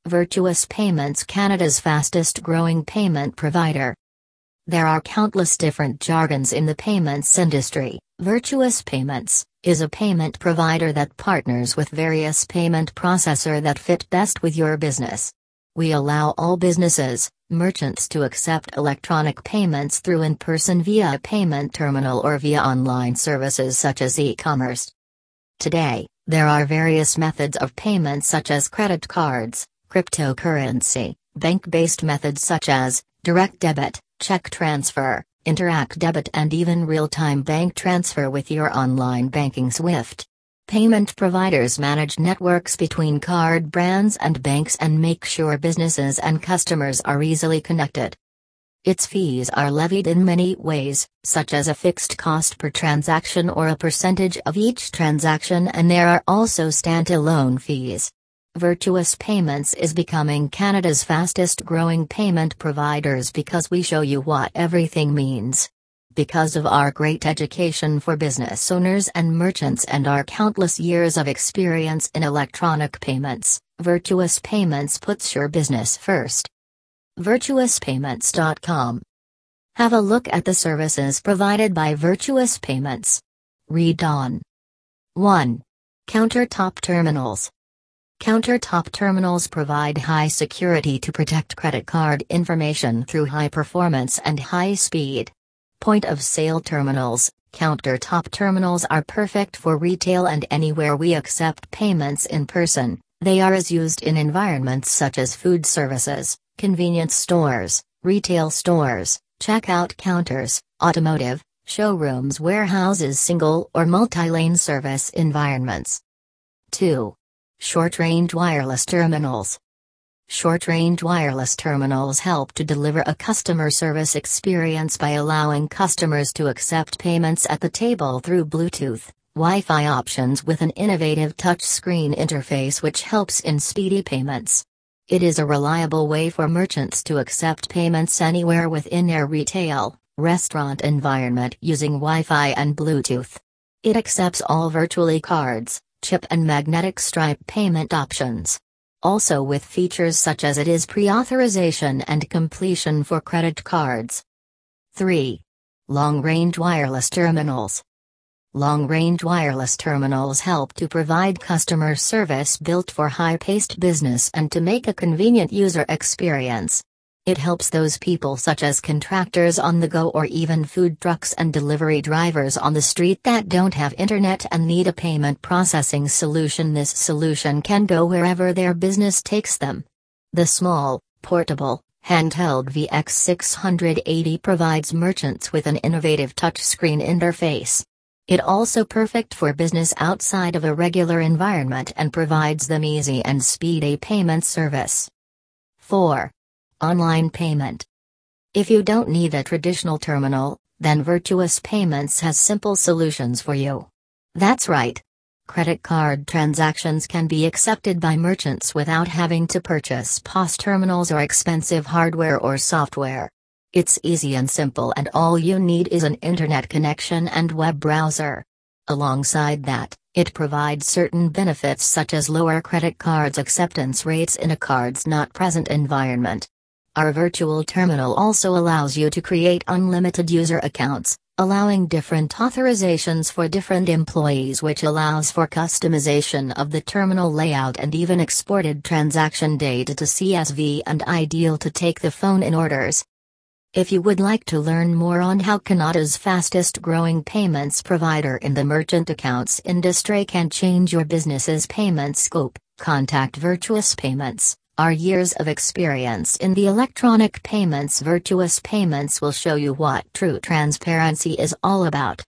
Virtuous Payments, Canada's fastest growing payment provider. There are countless different jargons in the payments industry. Virtuous Payments is a payment provider that partners with various payment processors that fit best with your business. We allow all businesses, merchants to accept electronic payments through in-person via a payment terminal or via online services such as e-commerce. Today, there are various methods of payment such as credit cards, cryptocurrency, bank-based methods such as direct debit, check transfer, Interac debit, and even real-time bank transfer with your online banking SWIFT. Payment providers manage networks between card brands and banks and make sure businesses and customers are easily connected. Its fees are levied in many ways, such as a fixed cost per transaction or a percentage of each transaction, and there are also standalone fees. Virtuous Payments is becoming Canada's fastest growing payment providers because we show you what everything means. Because of our great education for business owners and merchants and our countless years of experience in electronic payments, Virtuous Payments puts your business first. VirtuousPayments.com. Have a look at the services provided by Virtuous Payments. Read on. 1. Countertop Terminals. Countertop terminals provide high security to protect credit card information through high performance and high speed. Point-of-sale terminals. Countertop terminals are perfect for retail and anywhere we accept payments in person. They are used in environments such as food services, convenience stores, retail stores, checkout counters, automotive, showrooms, warehouses, single or multi-lane service environments. 2. Short-range wireless terminals. Short-range wireless terminals help to deliver a customer service experience by allowing customers to accept payments at the table through Bluetooth, Wi-Fi options with an innovative touchscreen interface which helps in speedy payments. It is a reliable way for merchants to accept payments anywhere within their retail, restaurant environment using Wi-Fi and Bluetooth. It accepts all virtually cards, chip and magnetic stripe payment options. Also with features such as it is pre-authorization and completion for credit cards. 3. Long-range wireless terminals. Long-range wireless terminals help to provide customer service built for high-paced business and to make a convenient user experience. It helps those people such as contractors on the go or even food trucks and delivery drivers on the street that don't have internet and need a payment processing solution. This solution can go wherever their business takes them. The small, portable, handheld VX680 provides merchants with an innovative touchscreen interface. It also perfect for business outside of a regular environment and provides them easy and speedy payment service. 4. Online payment. If you don't need a traditional terminal, then Virtuous Payments has simple solutions for you. That's right. Credit card transactions can be accepted by merchants without having to purchase POS terminals or expensive hardware or software. It's easy and simple, and all you need is an internet connection and web browser. Alongside that, it provides certain benefits such as lower credit cards acceptance rates in a cards not present environment. Our virtual terminal also allows you to create unlimited user accounts, allowing different authorizations for different employees, which allows for customization of the terminal layout and even exported transaction data to CSV, and ideal to take the phone in orders. If you would like to learn more on how Canada's fastest growing payments provider in the merchant accounts industry can change your business's payment scope, contact Virtuous Payments. Our years of experience in the electronic payments. Virtuous Payments will show you what true transparency is all about.